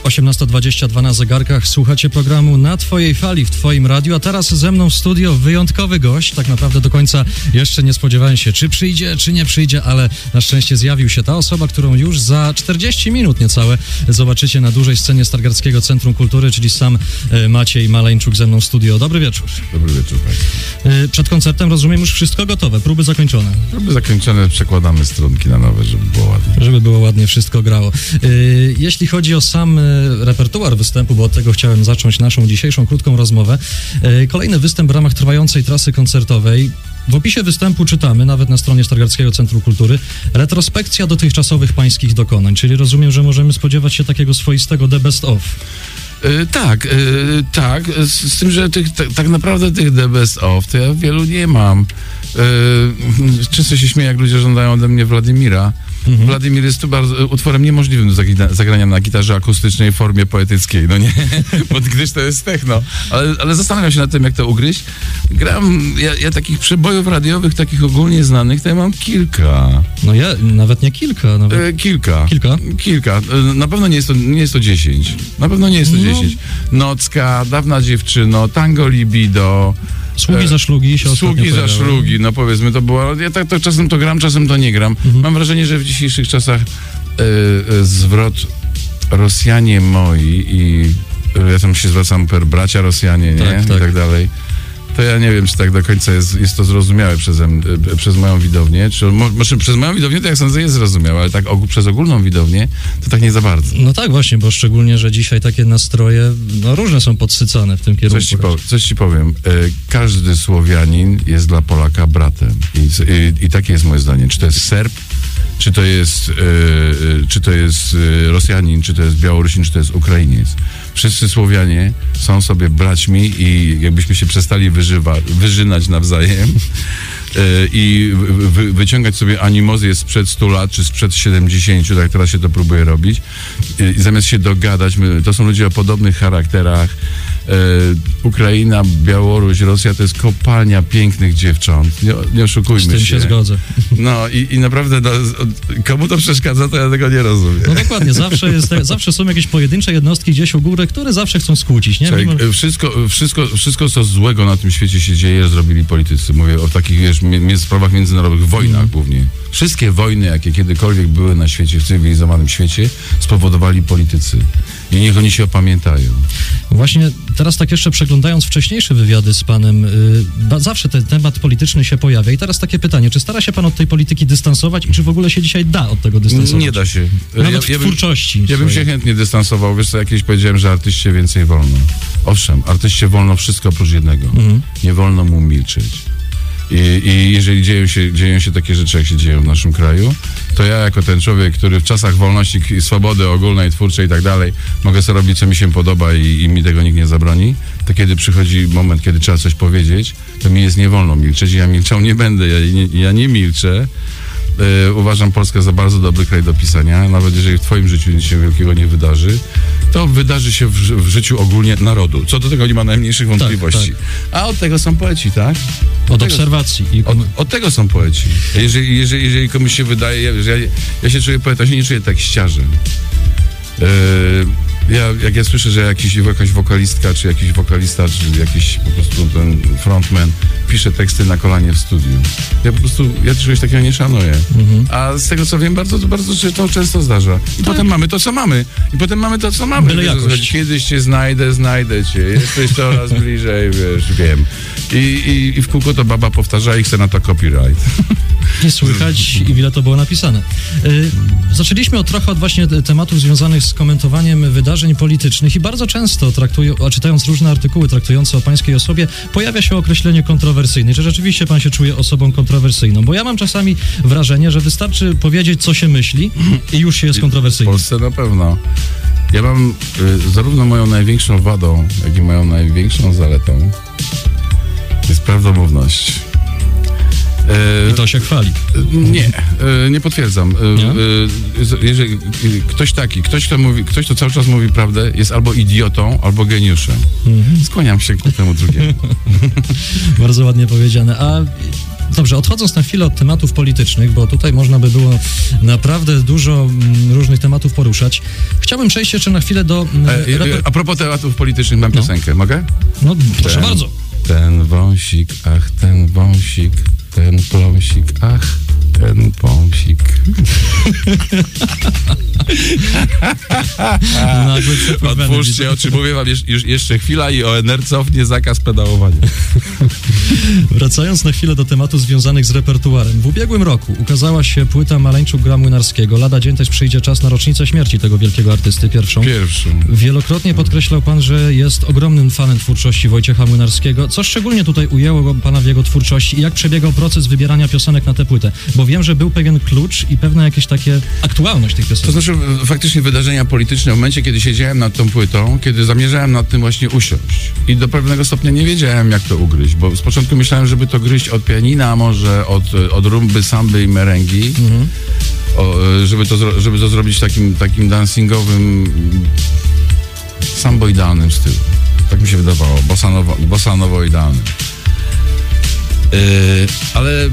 18:22 na zegarkach. Słuchacie programu Na Twojej Fali w Twoim radiu, a teraz ze mną w studio wyjątkowy gość. Tak naprawdę do końca jeszcze nie spodziewałem się, czy przyjdzie, czy nie przyjdzie, ale na szczęście zjawił się ta osoba, którą już za 40 minut niecałe zobaczycie na dużej scenie Stargardzkiego Centrum Kultury, czyli sam Maciej Maleńczuk ze mną w studio. Dobry wieczór. Dobry wieczór Państwu. Przed koncertem, rozumiem, już wszystko gotowe, próby zakończone. Próby zakończone, przekładamy strunki na nowe, żeby było ładnie. Żeby było ładnie wszystko grało. Jeśli chodzi o sam repertuar występu, bo od tego chciałem zacząć naszą dzisiejszą krótką rozmowę. Kolejny występ w ramach trwającej trasy koncertowej. W opisie występu czytamy, nawet na stronie Stargardzkiego Centrum Kultury, retrospekcja dotychczasowych pańskich dokonań, czyli rozumiem, że możemy spodziewać się takiego swoistego The Best Of. Tak, z tym, że tak naprawdę tych The Best Of to ja wielu nie mam. Często się śmieję, jak ludzie żądają ode mnie Władimira. Władimir jest tu bardzo utworem niemożliwym do zagrania na gitarze akustycznej w formie poetyckiej, no nie? Bo gdyż to jest techno. Ale zastanawiam się nad tym, jak to ugryźć. Ja takich przebojów radiowych, takich ogólnie znanych, to ja mam kilka. No ja nawet nie kilka. Nawet. Kilka. Na pewno nie jest to 10. Na pewno nie jest to 10. Nocka, Dawna dziewczyno, Tango Libido. Sługi za szlugi się Sługi za szlugi, no powiedzmy, to było. Ja tak to czasem to gram, czasem to nie gram. Mam wrażenie, że w dzisiejszych czasach zwrot Rosjanie moi i ja tam się zwracam per bracia Rosjanie, nie? Tak. I tak dalej. To ja nie wiem, czy tak do końca jest to zrozumiałe przez moją widownię. Może przez moją widownię to jak sądzę jest zrozumiałe, ale tak przez ogólną widownię to tak nie za bardzo. No tak właśnie, bo szczególnie, że dzisiaj takie nastroje różne są podsycane w tym kierunku. Coś ci powiem. Każdy Słowianin jest dla Polaka bratem. I takie jest moje zdanie. Czy to jest Serb, czy to jest Rosjanin, czy to jest Białorusin, czy to jest Ukrainiec. Wszyscy Słowianie są sobie braćmi i jakbyśmy się przestali wyżynać nawzajem i wyciągać sobie animozję sprzed 100 lat, czy sprzed 70, tak teraz się to próbuje robić. I zamiast się dogadać, to są ludzie o podobnych charakterach. Ukraina, Białoruś, Rosja to jest kopalnia pięknych dziewcząt. Nie oszukujmy się. Z tym się zgodzę. No i naprawdę komu to przeszkadza, to ja tego nie rozumiem. No dokładnie, zawsze są jakieś pojedyncze jednostki gdzieś u góry, które zawsze chcą skłócić, nie? Wszystko, co złego na tym świecie się dzieje, zrobili politycy. Mówię o takich, sprawach międzynarodowych, wojnach głównie. Wszystkie wojny, jakie kiedykolwiek były na świecie, w cywilizowanym świecie, spowodowali politycy. I niech oni się opamiętają. Właśnie teraz tak jeszcze przeglądając wcześniejsze wywiady z panem, zawsze ten temat polityczny się pojawia. I teraz takie pytanie, czy stara się pan od tej polityki dystansować i czy w ogóle się dzisiaj da od tego dystansować? Nie da się. Nawet w twórczości. Ja bym się chętnie dystansował. Wiesz co, jakieś powiedziałem, że artyście więcej wolno. Owszem, artyście wolno wszystko oprócz jednego. Nie wolno mu milczeć. I jeżeli dzieją się takie rzeczy, jak się dzieją w naszym kraju, to ja jako ten człowiek, który w czasach wolności, swobody ogólnej, twórczej i tak dalej, mogę sobie robić, co mi się podoba i mi tego nikt nie zabroni, to kiedy przychodzi moment, kiedy trzeba coś powiedzieć, to mi jest nie wolno milczeć i ja milczał nie będę, ja nie milczę. Uważam Polskę za bardzo dobry kraj do pisania, nawet jeżeli w twoim życiu nic się wielkiego nie wydarzy, to wydarzy się w życiu ogólnie narodu. Co do tego nie ma najmniejszych wątpliwości. Tak. A od tego są poeci, tak? Od obserwacji. Od tego są poeci. Jeżeli komuś się wydaje, że ja się czuję poetą, się nie czuję tekściarzem. Jak ja słyszę, że jakaś wokalistka, czy jakiś wokalista, czy jakiś po prostu ten frontman pisze teksty na kolanie w studiu. Ja czegoś takiego nie szanuję. A z tego co wiem, bardzo się to często zdarza. I potem mamy to, co mamy. Byle jakość. Kiedyś cię znajdę cię. Jesteś coraz bliżej, wiem. I w kółko to baba powtarza i chce na to copyright. Nie słychać i ile to było napisane. Zaczęliśmy trochę od właśnie tematów związanych z komentowaniem wydarzeń politycznych i bardzo często czytając różne artykuły traktujące o pańskiej osobie, pojawia się określenie kontrowersyjny, że rzeczywiście pan się czuje osobą kontrowersyjną, bo ja mam czasami wrażenie, że wystarczy powiedzieć, co się myśli i już się jest kontrowersyjny. W Polsce na pewno. Ja mam zarówno moją największą wadą, jak i moją największą zaletą jest prawdomówność. I to się chwali. Nie potwierdzam. Jeżeli ktoś, kto cały czas mówi prawdę, jest albo idiotą, albo geniuszem. Skłaniam się ku temu drugiemu. Bardzo ładnie powiedziane. A dobrze, odchodząc na chwilę od tematów politycznych, bo tutaj można by było naprawdę dużo różnych tematów poruszyć. poruszać. Chciałbym przejść jeszcze na chwilę do... A propos tematów politycznych mam piosenkę, mogę? No, proszę bardzo. Ten wąsik, ach, ten wąsik, ten pląsik, ach, ten pąsik. Otwórzcie oczy, mówię wam już jeszcze chwila i ONR cofnie zakaz pedałowania. Wracając na chwilę do tematów związanych z repertuarem. W ubiegłym roku ukazała się płyta Maleńczuk gra Młynarskiego. Lada dzień też przyjdzie czas na rocznicę śmierci tego wielkiego artysty, pierwszą. Wielokrotnie podkreślał pan, że jest ogromnym fanem twórczości Wojciecha Młynarskiego. Co szczególnie tutaj ujęło pana w jego twórczości i jak przebiegał proces wybierania piosenek na tę płytę? Bo wiem, że był pewien klucz i pewna jakieś takie aktualność tych piosenek. To znaczy faktycznie wydarzenia polityczne w momencie, kiedy siedziałem nad tą płytą, kiedy zamierzałem nad tym właśnie usiąść i do pewnego stopnia nie wiedziałem, jak to ugryźć, bo z początku myślałem, żeby to gryźć od pianina, a może od rumby, samby i merengi, żeby to zrobić takim dancingowym, samboidalnym stylu. Tak mi się wydawało, bossanowo-idealnym. Ale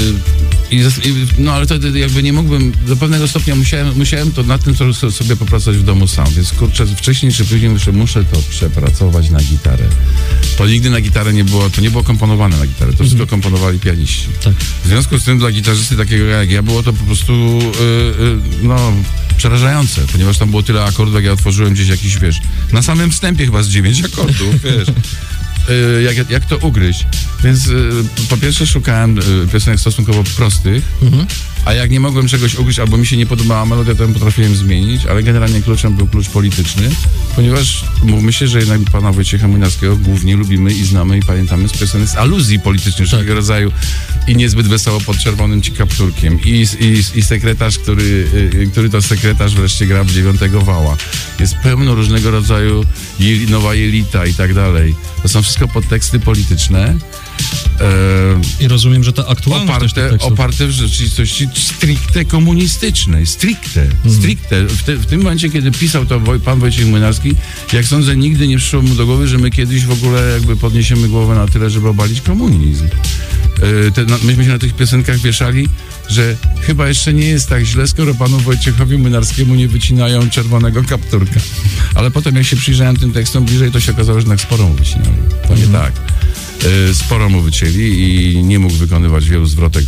wtedy jakby nie mógłbym, do pewnego stopnia musiałem to nad tym sobie popracować w domu sam, więc kurczę, wcześniej czy później muszę to przepracować na gitarę. To nigdy na gitarę to nie było komponowane na gitarę, to wszystko komponowali pianiści. Tak. W związku z tym dla gitarzysty takiego jak ja było to po prostu przerażające, ponieważ tam było tyle akordów, jak ja otworzyłem gdzieś jakiś, na samym wstępie chyba z 9 akordów, jak to ugryźć. Więc po pierwsze szukałem piosenek stosunkowo prostych, a jak nie mogłem czegoś ugryźć, albo mi się nie podobała melodia, to potrafiłem zmienić, ale generalnie kluczem był klucz polityczny, ponieważ mówmy się, że jednak pana Wojciecha Młynarskiego głównie lubimy i znamy i pamiętamy z piosenek z aluzji politycznych wszelkiego rodzaju i niezbyt wesoło pod czerwonym ci kapturkiem i sekretarz, który to sekretarz wreszcie gra w 9 wała. Jest pełno różnego rodzaju nowa jelita i tak dalej. To są wszystko podteksty polityczne. I rozumiem, że to aktualność oparte w rzeczywistości stricte komunistycznej. Stricte. W tym momencie, kiedy pisał to pan Wojciech Młynarski, jak sądzę, nigdy nie przyszło mu do głowy, że my kiedyś w ogóle jakby podniesiemy głowę na tyle, żeby obalić komunizm. Myśmy się na tych piosenkach wieszali, że chyba jeszcze nie jest tak źle, skoro panu Wojciechowi Młynarskiemu nie wycinają czerwonego kapturka. Ale potem, jak się przyjrzałem tym tekstom bliżej, to się okazało, że jednak sporo mu wycinali. To nie tak. Sporo mu wycięli i nie mógł wykonywać wielu zwrotek.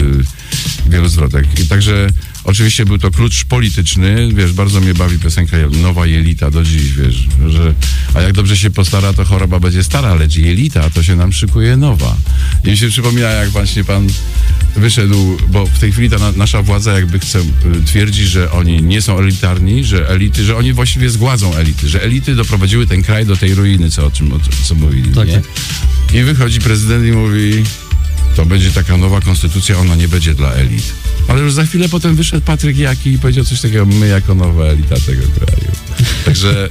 I także oczywiście był to klucz polityczny, bardzo mnie bawi piosenka Nowa Jelita do dziś, a jak dobrze się postara, to choroba będzie stara, lecz jelita to się nam szykuje nowa. I mi się przypomina, jak właśnie pan wyszedł, bo w tej chwili ta nasza władza jakby twierdzi, że oni nie są elitarni, że oni właściwie zgładzą elity, że elity doprowadziły ten kraj do tej ruiny, co mówili. Tak, nie? I wychodzi prezydent i mówi, to będzie taka nowa konstytucja, ona nie będzie dla elit. Ale już za chwilę potem wyszedł Patryk Jaki i powiedział coś takiego, my jako nowa elita tego kraju. Także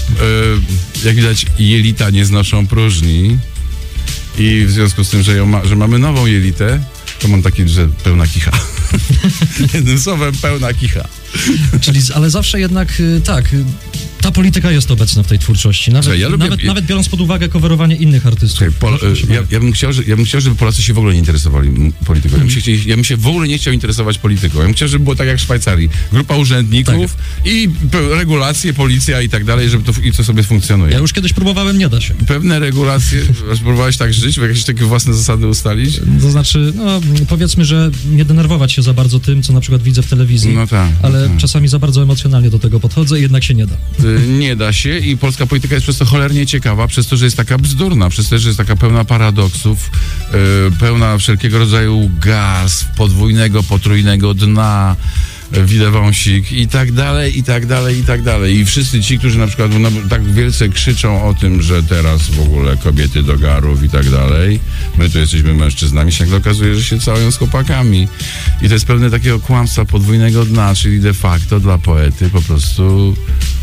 jak widać, jelita nie znoszą próżni i w związku z tym, że mamy nową jelitę, to mam takie, że pełna kicha. Jednym słowem, pełna kicha. Ale zawsze jednak ta polityka jest obecna w tej twórczości. Nawet biorąc pod uwagę coverowanie innych artystów. Ja bym chciał, żeby Polacy się w ogóle nie interesowali polityką. Ja bym się w ogóle nie chciał interesować polityką. Ja bym chciał, żeby było tak jak w Szwajcarii. Grupa urzędników i regulacje, policja i tak dalej, żeby to sobie funkcjonuje. Ja już kiedyś próbowałem, nie da się. Pewne regulacje, próbowałeś tak żyć, jakieś takie własne zasady ustalić? To znaczy, powiedzmy, że nie denerwować się za bardzo tym, co na przykład widzę w telewizji, ale czasami za bardzo emocjonalnie do tego podchodzę i jednak się nie da. Nie da się i polska polityka jest przez to cholernie ciekawa, przez to, że jest taka bzdurna, przez to, że jest taka pełna paradoksów, pełna wszelkiego rodzaju gaz, podwójnego, potrójnego dna, widewąsik i tak dalej, i tak dalej, i tak dalej. I wszyscy ci, którzy na przykład tak wielce krzyczą o tym, że teraz w ogóle kobiety do garów i tak dalej, my tu jesteśmy mężczyznami, się nagle okazuje, że się całują z chłopakami. I to jest pewne takiego kłamstwa podwójnego dna, czyli de facto dla poety po prostu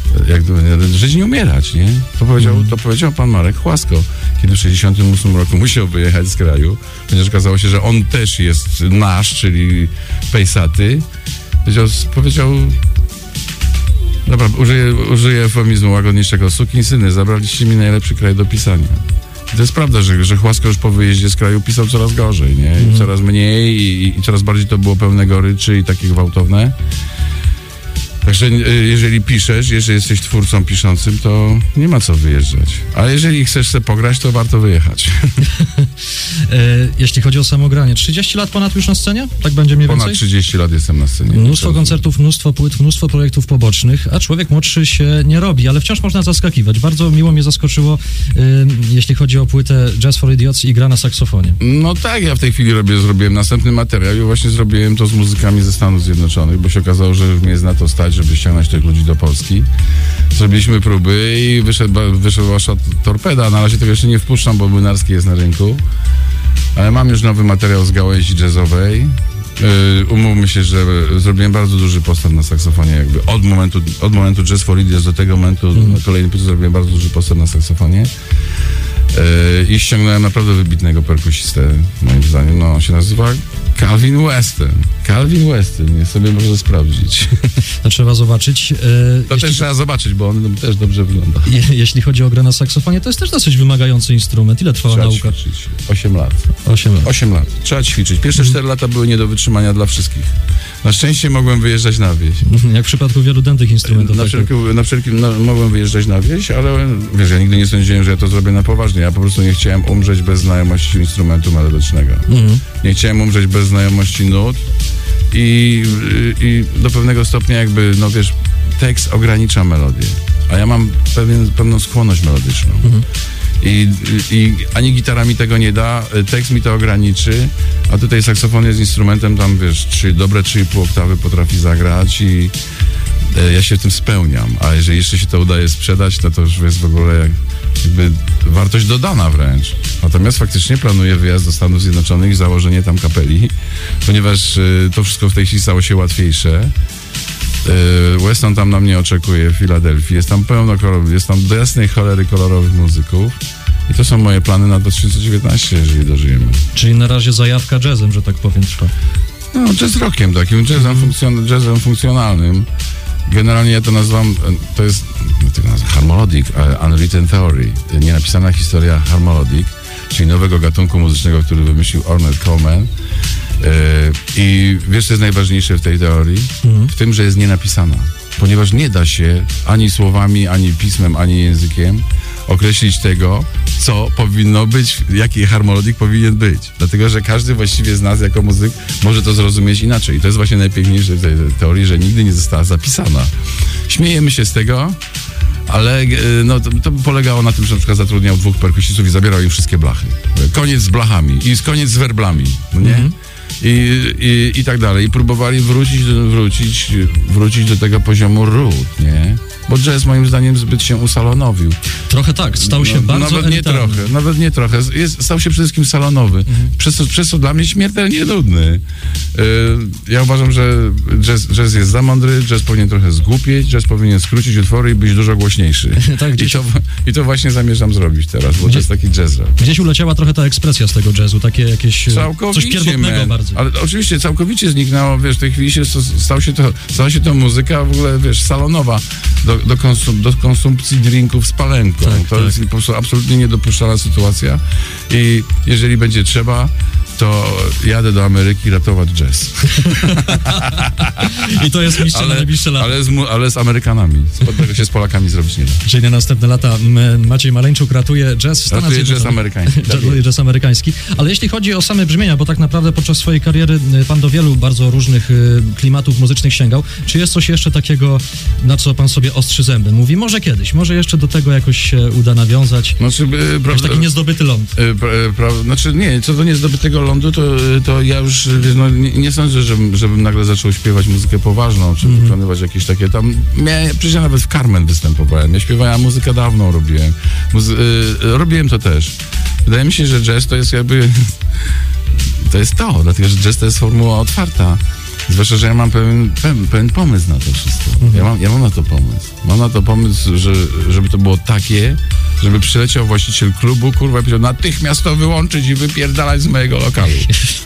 żyć nie umierać, nie? To powiedział pan Marek Chłasko, kiedy w 1968 roku musiał wyjechać z kraju, ponieważ okazało się, że on też jest nasz, czyli pejsaty. Powiedział dobra, użyję eufemizmu łagodniejszego, sukinsyny, zabraliście mi najlepszy kraj do pisania. I to jest prawda, że Chłasko już po wyjeździe z kraju pisał coraz gorzej, nie? I coraz mniej i coraz bardziej to było pełne goryczy i takie gwałtowne. Także jeżeli piszesz, jeżeli jesteś twórcą piszącym, to nie ma co wyjeżdżać. A jeżeli chcesz sobie pograć, to warto wyjechać. Jeśli chodzi o samogranie, 30 lat ponad już na scenie? Tak będzie mniej więcej? Ponad 30 lat jestem na scenie. Mnóstwo koncertów, mnóstwo płyt, mnóstwo projektów pobocznych, a człowiek młodszy się nie robi, ale wciąż można zaskakiwać. Bardzo miło mnie zaskoczyło, jeśli chodzi o płytę Jazz for Idiots i gra na saksofonie. No tak, ja w tej chwili zrobiłem następny materiał i właśnie zrobiłem to z muzykami ze Stanów Zjednoczonych, bo się okazało, że już mnie jest na to stać, żeby ściągnąć tych ludzi do Polski. Zrobiliśmy próby i wyszedł wasza torpeda. Na razie tego jeszcze nie wpuszczam, bo Młynarski jest na rynku. Ale mam już nowy materiał z gałęzi jazzowej. Umówmy się, że zrobiłem bardzo duży postęp na saksofonie, jakby od momentu Jazz for Idiots do tego momentu na kolejny płycie zrobiłem bardzo duży postęp na saksofonie. I ściągnąłem naprawdę wybitnego perkusistę, moim zdaniem. No, on się nazywa Calvin Weston. Calvin Weston, niech sobie może sprawdzić. To trzeba zobaczyć. Też trzeba zobaczyć, bo on też dobrze wygląda. Jeśli chodzi o grę na saksofonie, to jest też dosyć wymagający instrument. Ile trwała nauka? Ćwiczyć. 8 lat. 8 lat. Trzeba ćwiczyć. Pierwsze 4 lata były nie do wytrzymania dla wszystkich. Na szczęście mogłem wyjeżdżać na wieś. Jak w przypadku wielu dętych instrumentów. Mogłem wyjeżdżać na wieś, ale wiesz, ja nigdy nie sądziłem, że ja to zrobię na poważnie. Ja po prostu nie chciałem umrzeć bez znajomości instrumentu melodycznego. Nie chciałem umrzeć bez znajomości nut i do pewnego stopnia jakby, no wiesz, tekst ogranicza melodię, a ja mam pewną skłonność melodyczną. I ani gitara mi tego nie da, tekst mi to ograniczy, a tutaj saksofon jest instrumentem, tam wiesz, dobre 3,5 oktawy potrafi zagrać i ja się w tym spełniam, a jeżeli jeszcze się to udaje sprzedać, to już jest w ogóle jakby wartość dodana wręcz. Natomiast faktycznie planuję wyjazd do Stanów Zjednoczonych i założenie tam kapeli, ponieważ to wszystko w tej chwili stało się łatwiejsze. Weston tam na mnie oczekuje w Filadelfii. Jest tam jest tam do jasnej cholery kolorowych muzyków. I to są moje plany na 2019, jeżeli dożyjemy. Czyli na razie zajawka jazzem, że tak powiem, trwa. No, jazz rockiem takim, jazzem funkcjonalnym. Generalnie ja to nazywam, to jest harmonic, unwritten theory, nienapisana historia harmonic, czyli nowego gatunku muzycznego, który wymyślił Ornette Coleman. I wiesz, co jest najważniejsze w tej teorii? W tym, że jest nienapisana. Ponieważ nie da się ani słowami, ani pismem, ani językiem określić tego, co powinno być, jaki harmonik powinien być. Dlatego, że każdy właściwie z nas jako muzyk może to zrozumieć inaczej. I to jest właśnie najpiękniejsze w tej teorii, że nigdy nie została zapisana. Śmiejemy się z tego, ale no, to polegało na tym, że na przykład zatrudniał 2 perkusistów i zabierał im wszystkie blachy. Koniec z blachami i koniec z werblami, no nie? I tak dalej. I próbowali wrócić do tego poziomu ród, nie? Bo jazz moim zdaniem zbyt się usalonowił. Trochę tak, stał się bardzo elitarny. Nawet nie trochę. Stał się przede wszystkim salonowy. Przez co dla mnie śmiertelnie nudny. Ja uważam, że jazz jest za mądry, jazz powinien trochę zgłupieć, jazz powinien skrócić utwory i być dużo głośniejszy. Tak, I to właśnie zamierzam zrobić teraz, bo to jest taki jazz rap. Gdzieś uleciała trochę ta ekspresja z tego jazzu, takie jakieś coś pierwotnego bardzo. Ale oczywiście całkowicie zniknęło, wiesz, w tej chwili stała się to muzyka w ogóle, wiesz, salonowa do konsumpcji drinków z palenką. To jest po prostu absolutnie niedopuszczalna sytuacja i jeżeli będzie trzeba, to jadę do Ameryki ratować jazz. I to jest misja na najbliższe lata. Ale z Amerykanami. Tego się z Polakami zrobić nie da. Czyli na następne lata Maciej Maleńczuk ratuje jazz w Stanach Zjednoczonych. Ratuje jazz amerykański. Ale jeśli chodzi o same brzmienia, bo tak naprawdę podczas swojej kariery pan do wielu bardzo różnych klimatów muzycznych sięgał. Czy jest coś jeszcze takiego, na co pan sobie ostrzy zęby? Mówi, może kiedyś, może jeszcze do tego jakoś się uda nawiązać. Znaczy, taki niezdobyty ląd. Znaczy nie, co do niezdobytego lądu, to ja już nie sądzę, żebym nagle zaczął śpiewać muzykę poważną, czy wykonywać jakieś takie tam... Przecież ja nawet w Carmen występowałem. Ja śpiewałem muzykę dawną, robiłem. Robiłem to też. Wydaje mi się, że jazz to jest jakby... To jest to, dlatego że jazz to jest formuła otwarta. Zwłaszcza, że ja mam pewien pomysł na to wszystko. Ja mam na to pomysł. Mam na to pomysł, żeby to było takie, żeby przyleciał właściciel klubu, kurwa, powiedział, natychmiast to wyłączyć i wypierdalać z mojego lokalu.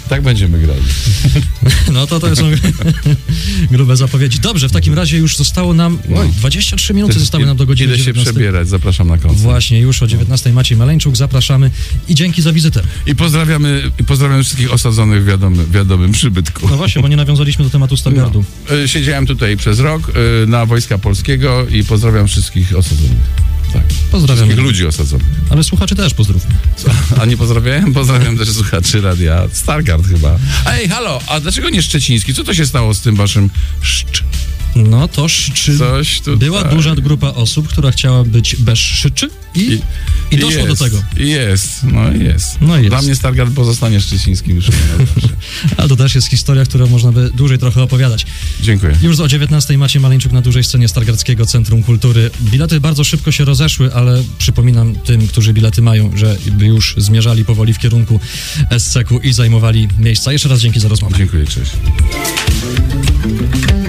Tak będziemy grali. No to są grube zapowiedzi. Dobrze, w takim razie już zostało nam... 23 minuty zostały nam do godziny 19. Idę się przebierać, zapraszam na koncert. Właśnie, już o 19 Maciej Maleńczuk, zapraszamy i dzięki za wizytę. I pozdrawiamy wszystkich osadzonych w wiadomym przybytku. No właśnie, bo nie nawiązaliśmy do tematu Stargardu. No. Siedziałem tutaj przez rok na Wojska Polskiego i pozdrawiam wszystkich osadzonych. Tak. Pozdrawiam. Wszystkich ludzi osadzonych. Ale słuchaczy też pozdrówmy. A nie pozdrawiam? Pozdrawiam też słuchaczy radia Stargard chyba. Ej, halo, a dlaczego nie szczeciński? Co to się stało z tym waszym No to coś tutaj. Była duża grupa osób, która chciała być bez szyczy i doszło do tego. Jest. Dla mnie Stargard pozostanie szczecińskim już. Ale to też jest historia, którą można by dłużej trochę opowiadać. Dziękuję. Już o 19 Maciej Maleńczuk na dużej scenie Stargardzkiego Centrum Kultury. Bilety bardzo szybko się rozeszły, ale przypominam tym, którzy bilety mają, że już zmierzali powoli w kierunku SCK-u i zajmowali miejsca. Jeszcze raz dzięki za rozmowę. Dziękuję, cześć.